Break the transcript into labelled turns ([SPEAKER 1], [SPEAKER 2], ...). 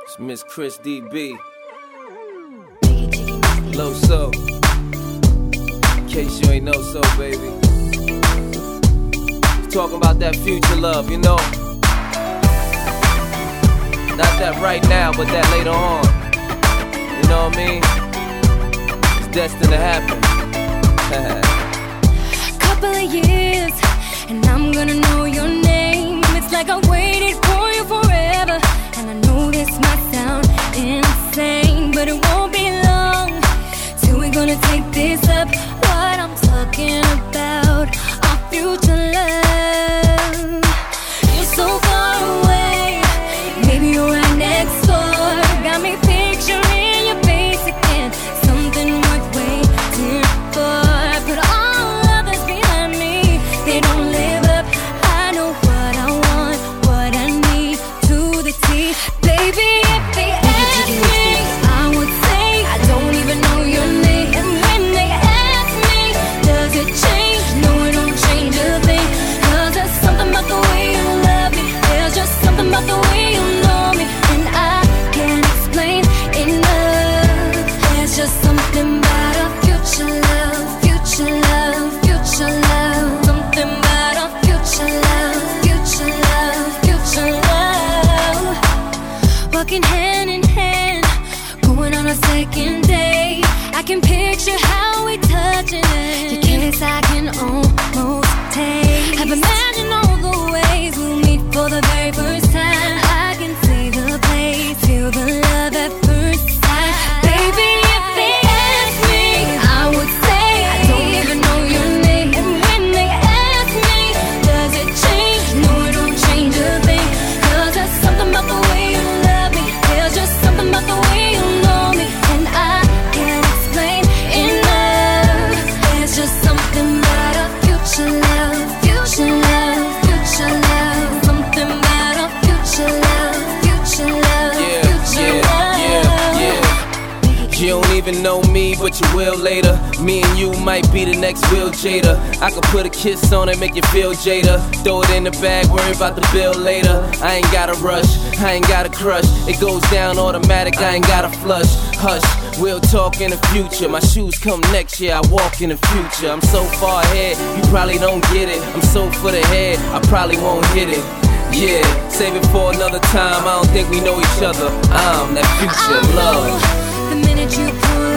[SPEAKER 1] It's Miss Chris DB. Low so. In case you ain't know so, baby. Talking about that future love, you know. Not that right now, but that later on. You know what I mean? It's destined to happen.
[SPEAKER 2] Couple of years, and I'm gonna know your name. It's like I waited for you forever. And I know this might sound insane, but it won't be long till we're gonna take this up. What I'm talking about, our future love. You're so far away, maybe you're right next door. Got me picturing your face again, something worth waiting for. Put all others behind me, they don't live up. I know what I want, what I need to the T. Baby, if they ask me, I would say I don't even know your name. And when they ask me, does it change? No, it don't change a thing. Cause there's something about the way you love me. There's just something about the way you know me. And I can't explain enough. There's just something about our future love, future love, future love. Something about our future love, future love, future love. Walking hand in hand, going on a second date. I can picture how we touching it. Your kiss I can almost taste. I've imagined all the ways we'll meet for the very first time. I can see the place, feel the love at first sight. Baby, if they ask me, I would say I don't even know your name. And when they ask me, does it change? No, it don't change a thing. Cause there's something about the way you love me. There's just something about the way you know me. And I can't explain enough. There's just something about our future love, future love, future love. Something about our future love, future love, future love.
[SPEAKER 1] You don't even know me, but you will later. Me and you might be the next Will Jada. I could put a kiss on it, make you feel Jada. Throw it in the bag, worry about the bill later. I ain't gotta rush, I ain't gotta crush. It goes down automatic, I ain't gotta flush. Hush, we'll talk in the future. My shoes come next year, I walk in the future. I'm so far ahead, you probably don't get it. I'm so for the head, I probably won't hit it. Yeah, save it for another time. I don't think we know each other. I'm that future love.
[SPEAKER 2] The minute you put